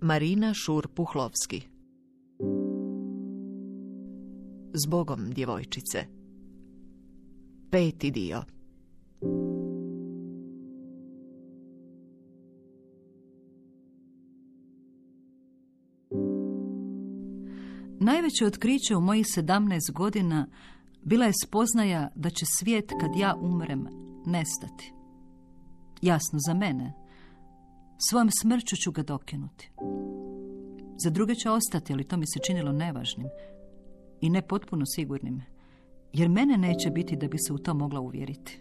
Marina Šur-Puhlovski. Zbogom, djevojčice. 5. dio. Najveće otkriće u mojih 17 godina bila je spoznaja da će svijet kad ja umrem nestati. Jasno za mene. Svojom smrću ću ga dokinuti. Za druge će ostati, ali to mi se činilo nevažnim i ne potpuno sigurnim, jer mene neće biti da bi se u to mogla uvjeriti.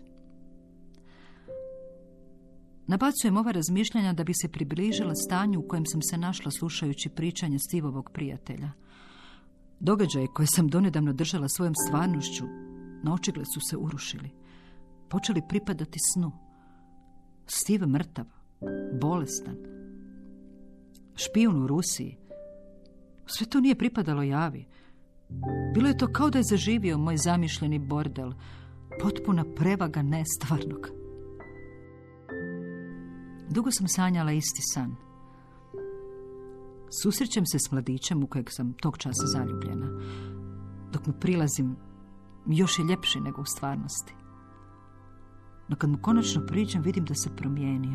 Nabacujem ova razmišljanja da bi se približila stanju u kojem sam se našla slušajući pričanje Stevovog prijatelja. Događaje koje sam donedavno držala svojom stvarnošću na očigled su se urušili. Počeli pripadati snu. Steve mrtav, bolestan, špijun u Rusiji. Sve to nije pripadalo javi. Bilo je to kao da je zaživio moj zamišljeni bordel, potpuna prevaga nestvarnog. Dugo sam sanjala isti san. Susrećem se s mladićem u kojeg sam tog časa zaljubljena. Dok mu prilazim, još je ljepši nego u stvarnosti. No kad mu konačno priđem, vidim da se promijenio.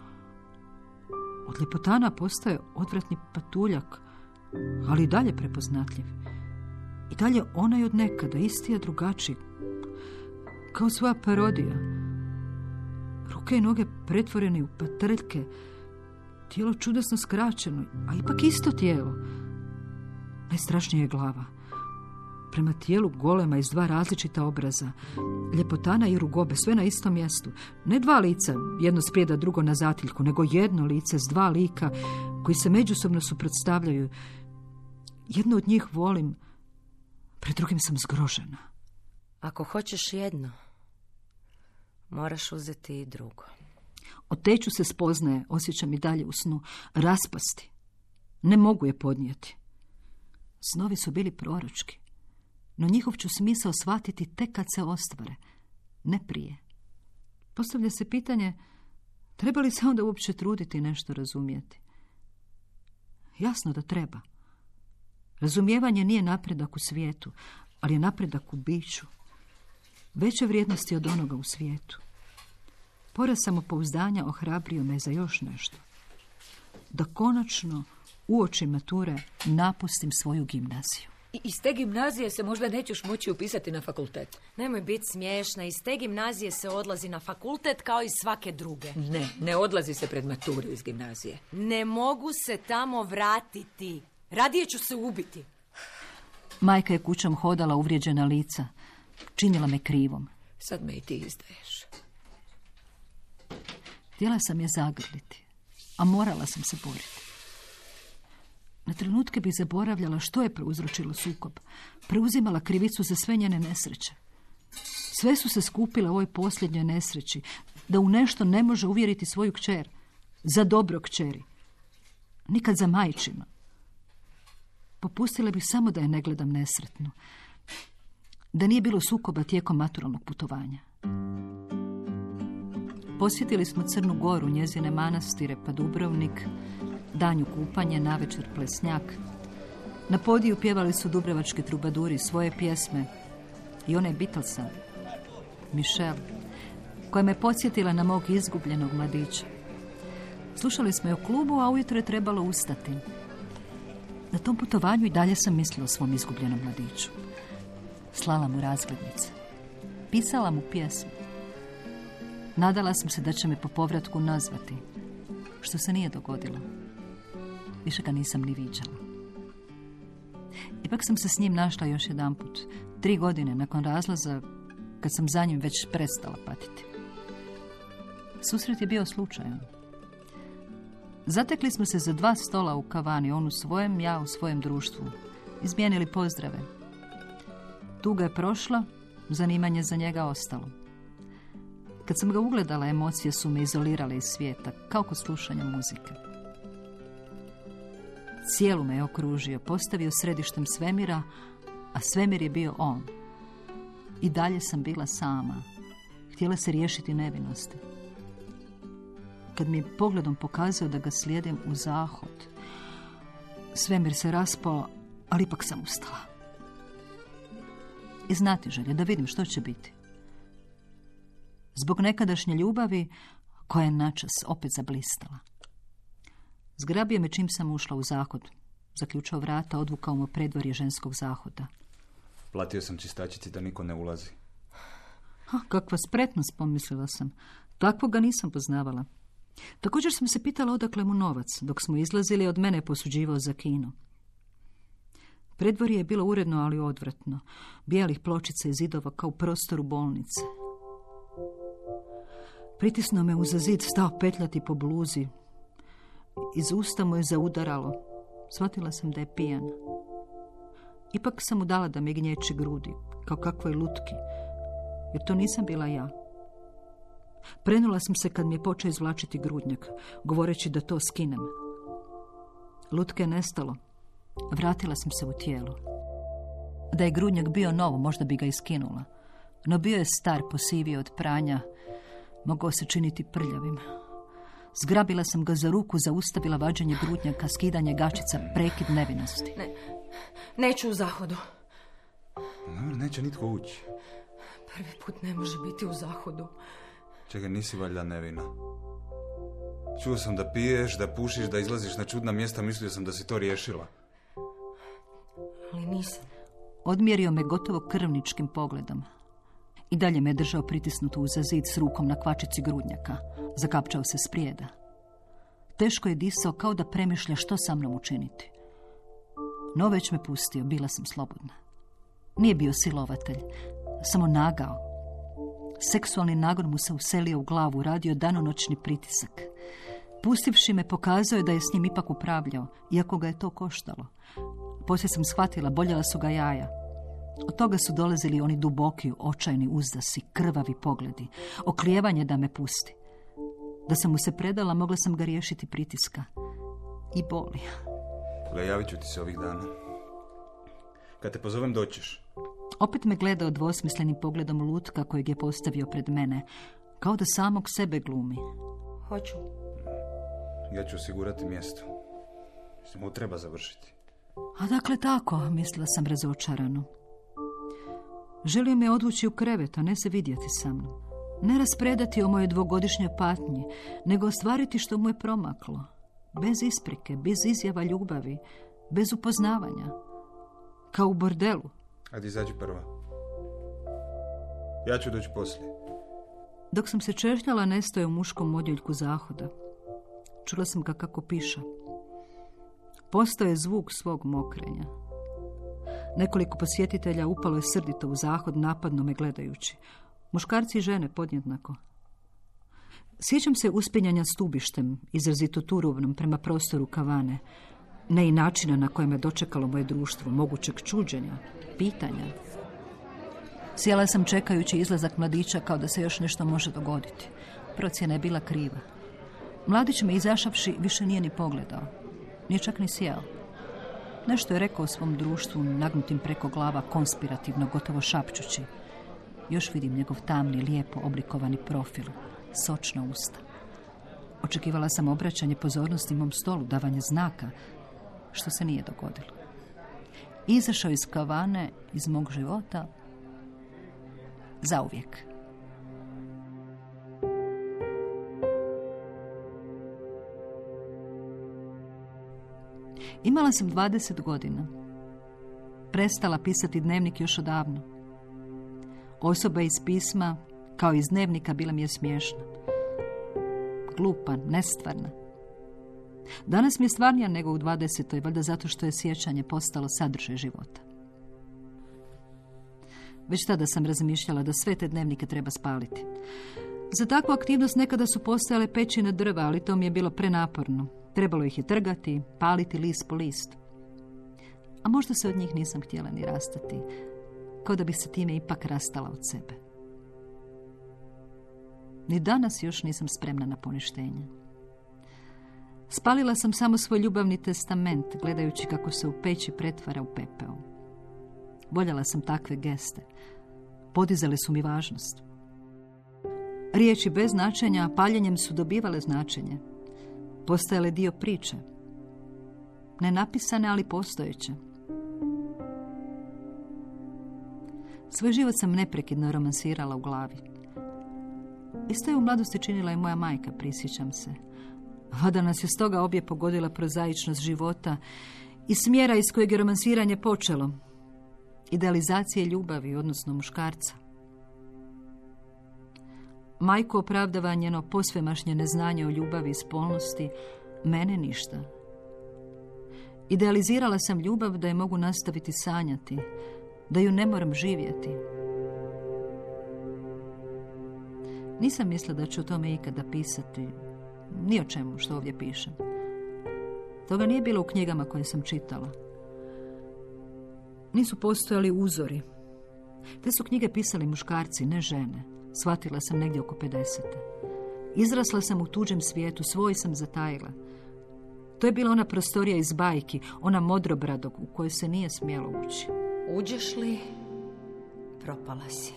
Od ljepotana postaje odvratni patuljak, ali i dalje prepoznatljiv. I dalje onaj od nekada, isti a drugačiji, kao svoja parodija. Ruke i noge pretvorene u patrljke, tijelo čudesno skraćeno, a ipak isto tijelo. Najstrašnije je glava. Prema tijelu golema iz 2 različita obraza. Ljepotana i rugobe, sve na istom mjestu. Ne 2 lica, jedno sprijeda, drugo na zatiljku, nego jedno lice s 2 lika koji se međusobno suprotstavljaju. Jedno od njih volim, pred drugim sam zgrožena. Ako hoćeš jedno, moraš uzeti i drugo. Oteću se spoznaje, osjećam i dalje u snu, raspasti. Ne mogu je podnijeti. Snovi su bili proročki, no njihov ću smisao shvatiti tek kad se ostvare, ne prije. Postavlja se pitanje, treba li se onda uopće truditi nešto razumjeti? Jasno da treba. Razumijevanje nije napredak u svijetu, ali je napredak u biću. Veće vrijednosti od onoga u svijetu. Poraz samopouzdanja ohrabrio me za još nešto. Da konačno uoči mature napustim svoju gimnaziju. I iz te gimnazije se možda nećeš moći upisati na fakultet. Nemoj biti smiješna, iz te gimnazije se odlazi na fakultet kao i svake druge. Ne odlazi se pred maturu iz gimnazije. Ne mogu se tamo vratiti. Radije ću se ubiti. Majka je kućom hodala uvrijeđena lica. Činila me krivom. Sad me i ti izdaješ. Htjela sam je zagrliti, a morala sam se boriti. Na trenutke bi zaboravljala što je prouzročilo sukob. Preuzimala krivicu za sve njene nesreće. Sve su se skupile u ovoj posljednjoj nesreći, da u nešto ne može uvjeriti svoju kćer. Za dobro kćeri. Nikad za majčino. Popustila bih samo da je ne gledam nesretnu. Da nije bilo sukoba tijekom maturalnog putovanja. Posjetili smo Crnu Goru, njezine manastire, pa Dubrovnik, danju kupanje, navečer plesnjak. Na podiju pjevali su dubrovački trubaduri svoje pjesme i one Beatlesa, Michelle, koja me podsjetila na mog izgubljenog mladića. Slušali smo je u klubu, a ujutro je trebalo ustati. Na tom putovanju i dalje sam mislila o svom izgubljenom mladiću. Slala mu razglednice. Pisala mu pjesme. Nadala sam se da će me po povratku nazvati, što se nije dogodilo. Više ga nisam ni viđala. Ipak sam se s njim našla još jedanput, 3 godine nakon razlaza, kad sam za njim već prestala patiti. Susret je bio slučajan. Zatekli smo se za 2 stola u kavani, on u svojem, ja u svojem društvu. Izmijenili pozdrave. Tuga je prošla, zanimanje za njega ostalo. Kad sam ga ugledala, emocije su me izolirale iz svijeta, kao kod slušanja muzike. Cijelu me je okružio, postavio središtem svemira, a svemir je bio on. I dalje sam bila sama. Htjela se riješiti nevinosti. Kad mi je pogledom pokazao da ga slijedim u zahod, Svemir se raspao, ali ipak sam ustala. I znatiželje da vidim što će biti. Zbog nekadašnje ljubavi koja je načas opet zablistala. Zgrabio me čim sam ušla u zahod. Zaključao vrata, odvukao mu predvorje ženskog zahoda. Platio sam čistačici da niko ne ulazi. Kakva spretnost, pomislila sam. Takvoga nisam poznavala. Također sam se pitala odakle mu novac. Dok smo izlazili, od mene je posuđivao za kino. Predvorje je bilo uredno, ali odvratno. Bijelih pločica i zidova kao u prostoru bolnice. Pritisnuo me uza zid, stao petljati po bluzi. Iz usta mu je zaudaralo. Shvatila sam da je pijan. Ipak sam mu dala da me gnječi grudi, kao kakvoj lutki, jer to nisam bila ja. Prenula sam se kad mi je počeo izvlačiti grudnjak, govoreći da to skinem. Lutke je nestalo. Vratila sam se u tijelo. Da je grudnjak bio nov, možda bi ga iskinula. No bio je star, posivio od pranja. Mogao se činiti prljavim. Zgrabila sam ga za ruku, zaustavila vađenje grudnjaka, skidanje gačica, prekid nevinosti. Neću u zahodu. No, neće nitko ući. Prvi put ne može biti u zahodu. Čekaj, nisi valjda nevina. Čuo sam da piješ, da pušiš, da izlaziš na čudna mjesta, mislio sam da si to riješila. Ali nisam. Odmjerio me gotovo krvničkim pogledom. I dalje me držao pritisnutu uza zid s rukom na kvačici grudnjaka. Zakapčao se s prijeda. Teško je disao kao da premišlja što sa mnom učiniti. No već me pustio, bila sam slobodna. Nije bio silovatelj, samo nagao. Seksualni nagon mu se uselio u glavu, radio danonoćni pritisak. Pustivši me, pokazao je da je s njim ipak upravljao, iako ga je to koštalo. Poslije sam shvatila, boljela su ga jaja. Od toga su dolazili oni duboki, očajni uzdasi, krvavi pogledi, oklijevanje da me pusti. Da sam mu se predala, mogla sam ga riješiti pritiska. I boli. Gle, javit ću ti se ovih dana. Kad te pozovem, doćeš. Opet me gledao dvosmislenim pogledom lutka kojeg je postavio pred mene, kao da samog sebe glumi. Hoću. Ja ću osigurati mjesto. Mislim, ovo treba završiti. A dakle tako, mislila sam razočarano. Želio me odvući u krevet, a ne se vidjeti sa mnom. Ne raspredati o mojoj dvogodišnjoj patnji, nego ostvariti što mu je promaklo. Bez isprike, bez izjava ljubavi, bez upoznavanja. Kao u bordelu. Ajde, izađi prva. Ja ću doći poslije. Dok sam se češljala, nestao je u muškom odjeljku zahoda. Čula sam ga kako piša. Postao je zvuk svog mokrenja. Nekoliko posjetitelja upalo je srdito u zahod, napadno me gledajući. Muškarci i žene podjednako. Sjećam se uspinjanja stubištem, izrazito turobnom prema prostoru kavane. Ne i načina na kojem je dočekalo moje društvo, mogućeg čuđenja, pitanja. Sjela sam čekajući izlazak mladića kao da se još nešto može dogoditi. Procjena je bila kriva. Mladić me izašavši više nije ni pogledao. Nije čak ni sjeo. Nešto je rekao o svom društvu, nagnutim preko glava, konspirativno, gotovo šapćući. Još vidim njegov tamni, lijepo oblikovani profil, sočna usta. Očekivala sam obraćanje pozornosti mom stolu, davanje znaka, što se nije dogodilo. Izašao iz kavane, iz mog života, zauvijek. Imala sam 20 godina. Prestala pisati dnevnik još odavno. Osoba iz pisma, kao iz dnevnika, bila mi je smiješna. Glupa, nestvarna. Danas mi je stvarnija nego u 20. valjda zato što je sjećanje postalo sadržaj života. Već tada sam razmišljala da sve te dnevnike treba spaliti. Za takvu aktivnost nekada su postojale pećine drva, ali to mi je bilo prenaporno. Trebalo ih je trgati, paliti list po list. A možda se od njih nisam htjela ni rastati, kao da bi se time ipak rastala od sebe. Ni danas još nisam spremna na poništenje. Spalila sam samo svoj ljubavni testament, gledajući kako se u peći pretvara u pepeo. Voljela sam takve geste. Podizale su mi važnost. Riječi bez značenja, paljenjem su dobivale značenje. Postajale dio priče. Nenapisane, ali postojeće. Svoj život sam neprekidno romansirala u glavi. Isto je u mladosti činila i moja majka, prisjećam se. Valjda nas je stoga obje pogodila prozaičnost života i smjera iz kojeg je romansiranje počelo. Idealizacije ljubavi, odnosno muškarca. Majko opravdava njeno posvemašnje neznanje o ljubavi i spolnosti, mene ništa. Idealizirala sam ljubav da je mogu nastaviti sanjati, da ju ne moram živjeti. Nisam mislila da ću o tome ikada pisati, ni o čemu što ovdje pišem. Toga nije bilo u knjigama koje sam čitala. Nisu postojali uzori. Te su knjige pisali muškarci, ne žene. Shvatila sam negdje oko 50. Izrasla sam u tuđem svijetu, svoj sam zatajila. To je bila ona prostorija iz bajki, ona modrobradog u kojoj se nije smjelo ući. Uđeš li, propala si.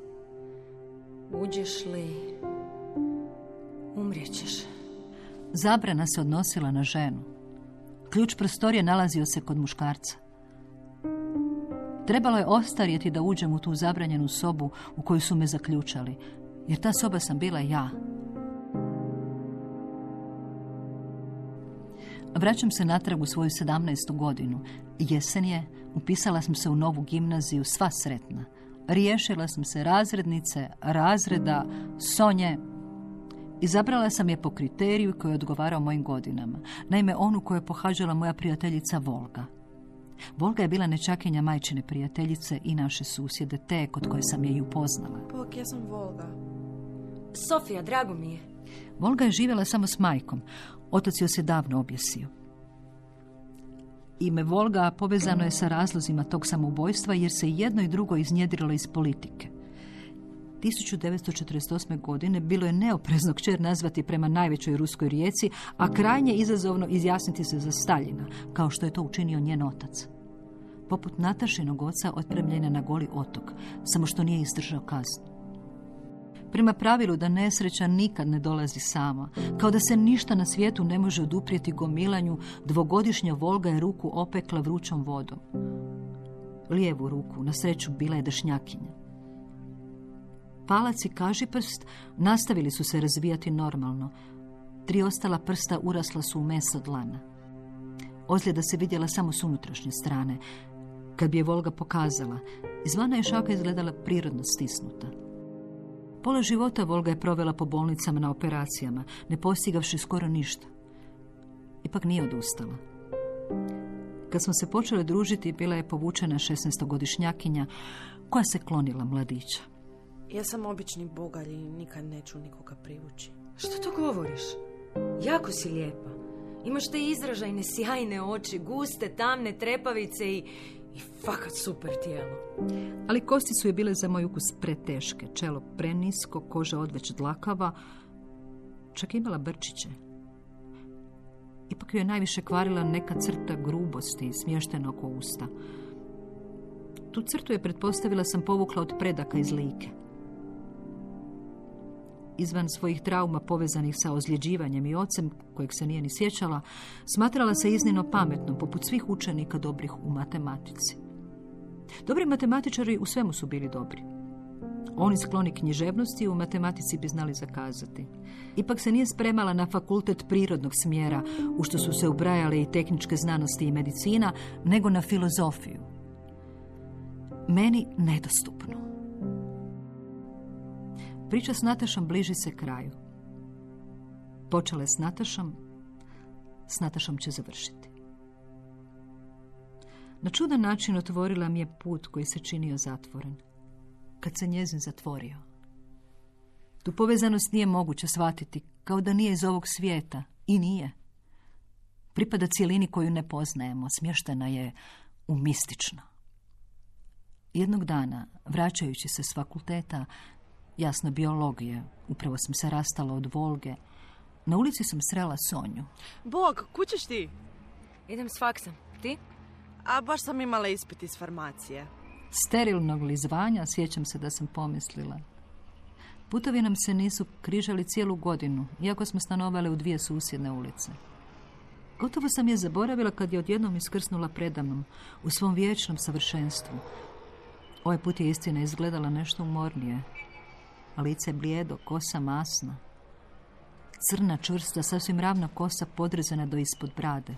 Uđeš li, umrijećeš. Zabrana se odnosila na ženu. Ključ prostorije nalazio se kod muškarca. Trebalo je ostarjeti da uđem u tu zabranjenu sobu u koju su me zaključali, jer ta soba sam bila ja. Vraćam se natrag u svoju 17. godinu. Jesen je, upisala sam se u novu gimnaziju, sva sretna. Riješila sam se razrednice, razreda, Sonje. Izabrala sam je po kriteriju koji je odgovarao mojim godinama. Naime, onu koju je pohađala moja prijateljica Volga. Volga je bila nečakinja majčine prijateljice i naše susjede, te kod koje sam je i upoznala. Bog, ja sam Volga. Sofija, drago mi je. Volga je živjela samo s majkom. Otac joj se davno objesio. Ime Volga povezano je sa razlozima tog samoubojstva jer se jedno i drugo iznjedrilo iz politike. 1948. godine bilo je neoprezno kćer nazvati prema najvećoj ruskoj rijeci, a krajnje izazovno izjasniti se za Staljina, kao što je to učinio njen otac. Poput Natašinog oca otpremljena na Goli otok, samo što nije izdržao kaznu. Prema pravilu da nesreća nikad ne dolazi sama, kao da se ništa na svijetu ne može oduprijeti gomilanju, dvogodišnja Volga je ruku opekla vrućom vodom. Lijevu ruku, na sreću, bila je dešnjakinja. Palac i kažiprst nastavili su se razvijati normalno. 3 ostala prsta urasla su u meso dlana. Ozljeda se vidjela samo s unutrašnje strane. Kad bi je Volga pokazala, izvana je šaka izgledala prirodno stisnuta. Pola života Volga je provela po bolnicama na operacijama, ne postigavši skoro ništa. Ipak nije odustala. Kad smo se počeli družiti, bila je povučena 16-godišnjakinja koja se klonila mladića. Ja sam obični bogalj i nikad neću nikoga privući. Što to govoriš? Jako si lijepa. Imaš te izražajne, sjajne oči, guste, tamne trepavice i fakat super tijelo. Ali kosti su je bile za moj ukus preteške, čelo prenisko, koža odveć dlakava, čak imala brčiće. Ipak ju je najviše kvarila neka crta grubosti smještena oko usta. Tu crtu je, pretpostavila sam, povukla od predaka iz Like. Izvan svojih trauma povezanih sa ozljeđivanjem i ocem, kojeg se nije ni sjećala, smatrala se iznimno pametnom, poput svih učenika dobrih u matematici. Dobri matematičari u svemu su bili dobri. Oni skloni književnosti u matematici bi znali zakazati. Ipak se nije spremala na fakultet prirodnog smjera, u što su se ubrajale i tehničke znanosti i medicina, nego na filozofiju. Meni nedostupno. Priča s Natašom bliži se kraju. Počela je s Natašom će završiti. Na čudan način otvorila mi je put koji se činio zatvoren. Kad se njezin zatvorio. Tu povezanost nije moguće shvatiti, kao da nije iz ovog svijeta. I nije. Pripada cjelini koju ne poznajemo, smještena je u mistično. Jednog dana, vraćajući se s fakulteta, jasno biologije, upravo sam se rastala od Volge, na ulici sam srela Sonju. Bog, kućeš ti? Idem s faksom. Ti? A baš sam imala ispit iz farmacije. Sterilnog li zvanja, sjećam se da sam pomislila. Putovi nam se nisu križali cijelu godinu, iako smo stanovali u 2 susjedne ulice. Gotovo sam je zaboravila kad je odjednom iskrsnula predamnom, u svom vječnom savršenstvu. Ovaj put je istina izgledala nešto umornije. Lice blijedo, kosa masna. Crna, čvrsta, sasvim ravna kosa podrezana do ispod brade.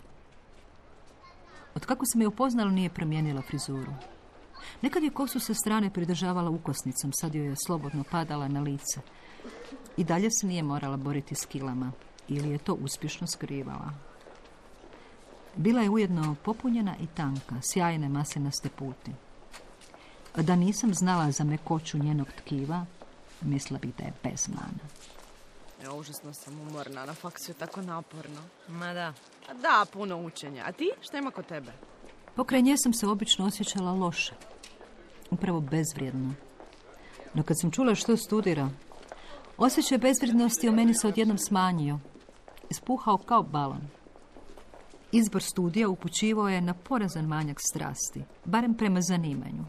Otkako sam je upoznala, nije promijenila frizuru. Nekad je kosu sa strane pridržavala ukosnicom, sad joj je slobodno padala na lice. I dalje se nije morala boriti s kilama, ili je to uspješno skrivala. Bila je ujedno popunjena i tanka, sjajne maslinaste puti. Da nisam znala za mekoću njenog tkiva, mislila bih da je bez mana. Ja, užasno sam umorna, na faksu je tako naporno. Ma da. Da, puno učenja. A ti, šta ima kod tebe? Pokraj nje sam se obično osjećala loše, upravo bezvrijedno. No kad sam čula što studira, osjećaj bezvrijednosti o meni se odjednom smanjio, ispuhao kao balon. Izbor studija upućivao je na porazan manjak strasti, barem prema zanimanju.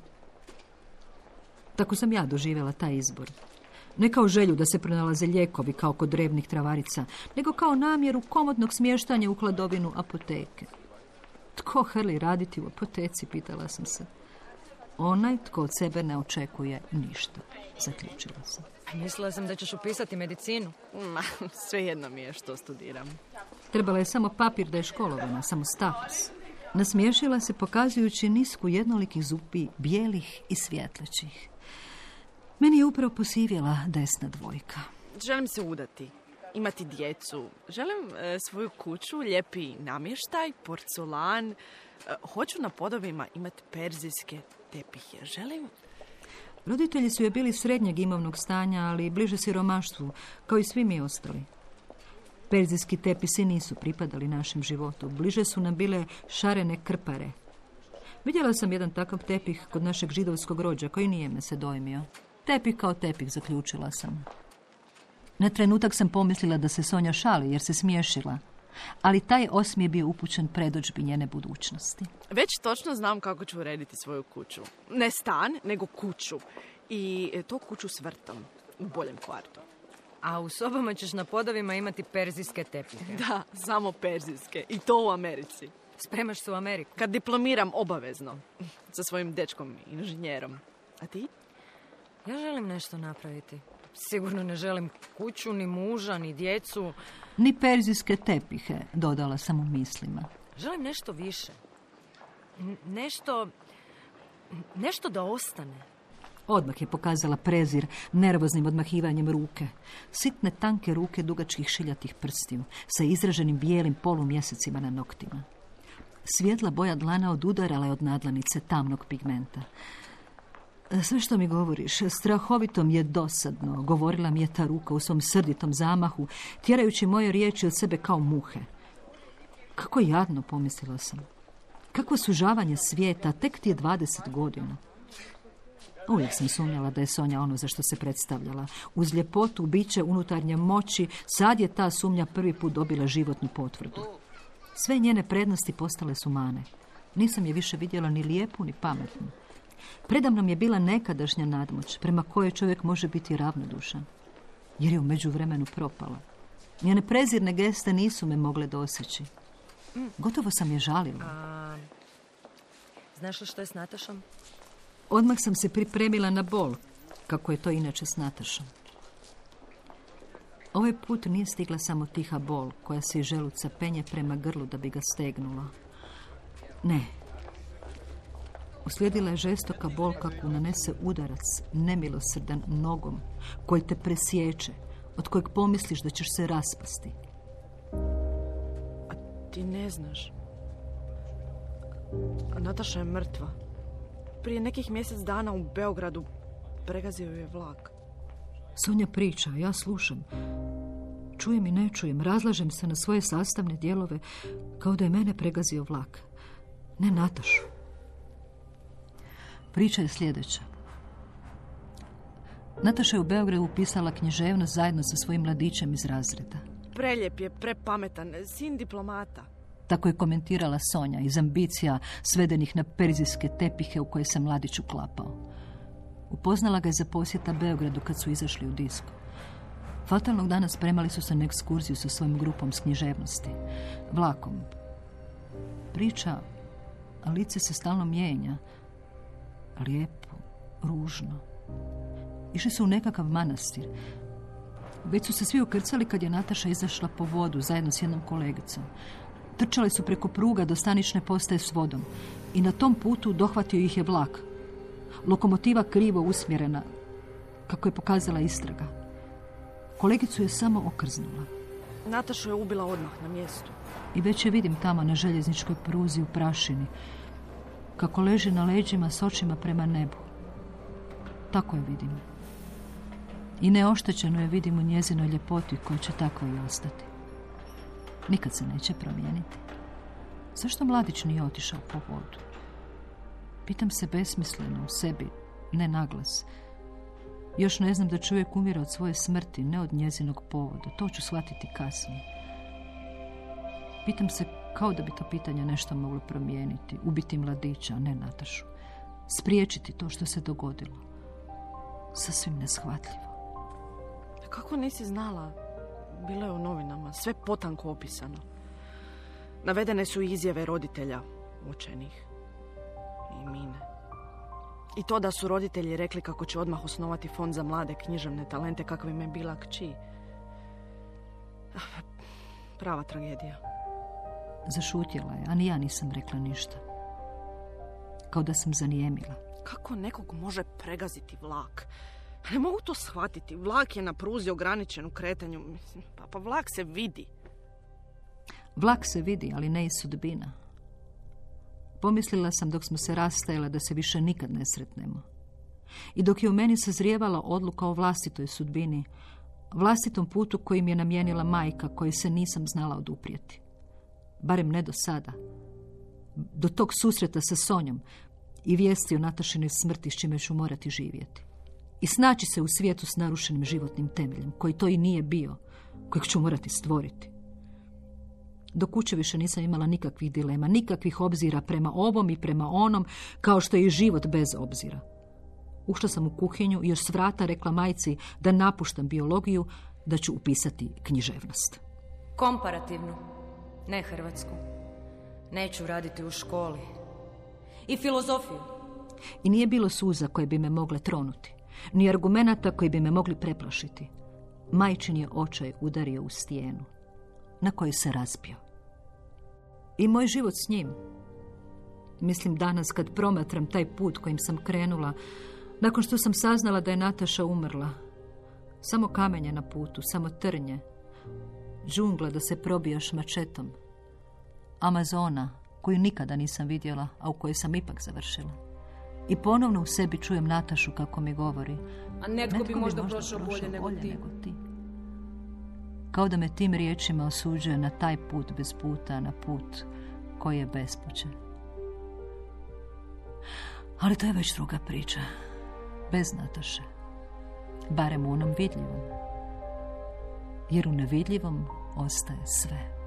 Tako sam ja doživjela taj izbor. Ne kao želju da se pronalaze lijekovi kao kod drevnih travarica, nego kao namjeru komodnog smještanja u hladovinu apoteke. Tko hrli raditi u apoteci, pitala sam se. Onaj tko od sebe ne očekuje ništa, zaključila sam. Mislila sam da ćeš upisati medicinu. Svejedno mi je što studiram. Trebala je samo papir da je školovana, samo status. Nasmiješila se pokazujući nisku jednolikih zubi, bijelih i svjetlećih. Meni je upravo posivjela desna dvojka. Želim se udati, imati djecu. Želim svoju kuću, lijepi namještaj, porculan. Hoću na podovima imati perzijske tepihe. Želim... Roditelji su joj bili srednjeg imovnog stanja, ali bliže siromaštvu, kao i svi mi ostali. Perzijski tepisi nisu pripadali našem životu. Bliže su nam bile šarene krpare. Vidjela sam jedan takav tepih kod našeg židovskog rođa, koji nije me se dojmio. Tepih kao tepih, zaključila sam. Na trenutak sam pomislila da se Sonja šali, jer se smiješila. Ali taj osmije bio upućen predodžbi njene budućnosti. Već točno znam kako ću urediti svoju kuću. Ne stan, nego kuću. I to kuću s vrtom, u boljem kvartu. A u sobama ćeš na podovima imati perzijske tepihe. Da, samo perzijske. I to u Americi. Spremaš se u Ameriku? Kad diplomiram obavezno. Sa svojim dečkom, inženjerom. A ti? Ja želim nešto napraviti. Sigurno ne želim kuću, ni muža, ni djecu. Ni perzijske tepihe, dodala sam u mislima. Želim nešto više. Nešto da ostane. Odmah je pokazala prezir nervoznim odmahivanjem ruke. Sitne, tanke ruke dugačkih šiljatih prstiju, sa izraženim bijelim polumjesecima na noktima. Svjetla boja dlana odudarala je od nadlanice tamnog pigmenta. Sve što mi govoriš, strahovito mi je dosadno, govorila mi je ta ruka u svom srditom zamahu, tjerajući moje riječi od sebe kao muhe. Kako jadno, pomislila sam. Kakvo sužavanje svijeta, tek ti je 20 godina. Uvijek sam sumnjala da je Sonja ono za što se predstavljala. Uz ljepotu, biće, unutarnje moći, sad je ta sumnja prvi put dobila životnu potvrdu. Sve njene prednosti postale su mane. Nisam je više vidjela ni lijepu, ni pametnu. Predamnom je bila nekadašnja nadmoć, prema kojoj čovjek može biti ravnodušan, jer je u međuvremenu propala. Njene prezirne geste nisu me mogle doseći. Gotovo sam je žalila. Znaš li što je s Natašom? Odmah sam se pripremila na bol, kako je to inače s Natašom. Ovaj put nije stigla samo tiha bol, koja se iz želuca penje prema grlu da bi ga stegnula. Ne. Uslijedila je žestoka bol kako nanese udarac, nemilosrdan nogom, koji te presječe, od kojeg pomisliš da ćeš se raspasti. A ti ne znaš. Nataša je mrtva. Prije nekih mjesec dana u Beogradu pregazio je vlak. Sonja priča, ja slušam. Čujem i ne čujem, razlažem se na svoje sastavne dijelove kao da je mene pregazio vlak. Ne Natašu. Priča je sljedeća. Nataša je u Beogradu upisala književnost zajedno sa svojim mladićem iz razreda. Preljep je, prepametan, sin diplomata. Tako je komentirala Sonja iz ambicija svedenih na perzijske tepihe u koje se mladić uklapao. Upoznala ga je za posjeta Beogradu kad su izašli u disko. Fatalnog dana spremali su se na ekskurziju sa svojom grupom s književnosti. Vlakom, priča, a lice se stalno mijenja. Lijepo, ružno. Išli su u nekakav manastir. Već su se svi ukrcali kad je Nataša izašla po vodu zajedno s jednom kolegicom. Trčali su preko pruga do stanične postaje s vodom i na tom putu dohvatio ih je vlak. Lokomotiva krivo usmjerena, kako je pokazala istraga. Kolegicu je samo okrznula. Natašu je ubila odmah na mjestu. I već je vidim tamo na željezničkoj pruzi u prašini, kako leži na leđima s očima prema nebu. Tako je vidim. I neoštećeno je vidim u njezinoj ljepoti koja će tako i ostati. Nikad se neće promijeniti. Zašto mladić nije otišao po vodu? Pitam se besmisleno u sebi, ne naglas. Još ne znam da čovjek umire od svoje smrti, ne od njezinog povoda. To ću shvatiti kasnije. Pitam se kao da bi to pitanje nešto moglo promijeniti. Ubiti mladića, a ne Natašu. Spriječiti to što se dogodilo. Sasvim neshvatljivo. Kako nisi znala? Bilo je u novinama, sve potanko opisano. Navedene su izjave roditelja učenih i Mine. I to da su roditelji rekli kako će odmah osnovati fond za mlade književne talente kakvim je bila kći. Prava tragedija. Zašutjela je, a ni ja nisam rekla ništa. Kao da sam zanijemila. Kako nekog može pregaziti vlak? Ne mogu to shvatiti. Vlak je na pruzi ograničen u kretanju. Pa vlak se vidi. Vlak se vidi, ali ne i sudbina. Pomislila sam dok smo se rastajala da se više nikad ne sretnemo. I dok je u meni sazrijevala odluka o vlastitoj sudbini, vlastitom putu kojim je namijenila majka, koji se nisam znala oduprijeti. Barem ne do sada. Do tog susreta sa Sonjom i vijesti o Natašinoj smrti s čime ću morati živjeti. I snaći se u svijetu s narušenim životnim temeljem, koji to i nije bio, kojeg ću morati stvoriti. Do kuće više nisam imala nikakvih dilema, nikakvih obzira prema ovom i prema onom, kao što je i život bez obzira. Ušla sam u kuhinju i još s vrata rekla majci da napuštam biologiju, da ću upisati književnost. Komparativnu, ne hrvatsku. Neću raditi u školi. I filozofiju. I nije bilo suza koje bi me mogle tronuti, ni argumenata koji bi me mogli preplašiti. Majčin je očaj udario u stijenu, na kojoj se razbio. I moj život s njim. Mislim danas kad promatram taj put kojim sam krenula, nakon što sam saznala da je Nataša umrla. Samo kamenje na putu, samo trnje. Džungla da se probijaš mačetom. Amazona, koju nikada nisam vidjela, a u kojoj sam ipak završila. I ponovno u sebi čujem Natašu kako mi govori. A netko bi možda prošao bolje nego ti. Kao da me tim riječima osuđuje na taj put bez puta, na put koji je bespućen. Ali to je već druga priča. Bez Nataše. Barem u onom vidljivom. Jer u nevidljivom ostaje sve.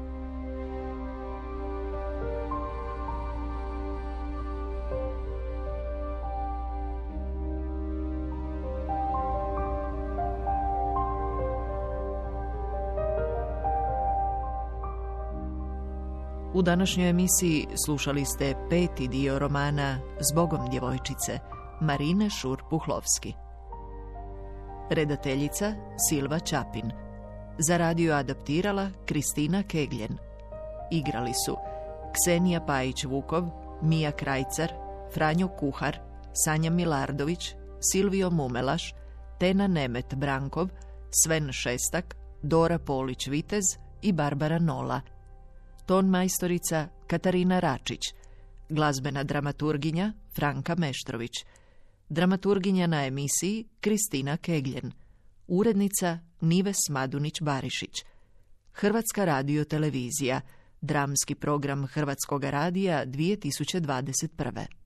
U današnjoj emisiji slušali ste 5. dio romana Zbogom djevojčice Marine Šur-Puhlovski. Redateljica Silva Čapin. Za radio adaptirala Kristina Kegljen. Igrali su Ksenija Pajić-Vukov, Mija Krajcar, Franjo Kuhar, Sanja Milardović, Silvio Mumelaš, Tena Nemet Brankov, Sven Šestak, Dora Polić-Vitez i Barbara Nola. Ton majstorica Katarina Račić. Glazbena dramaturginja Franka Meštrović. Dramaturginja na emisiji Kristina Kegljen. Urednica Nives Madunić-Barišić. Hrvatska radiotelevizija. Dramski program Hrvatskoga radija 2021.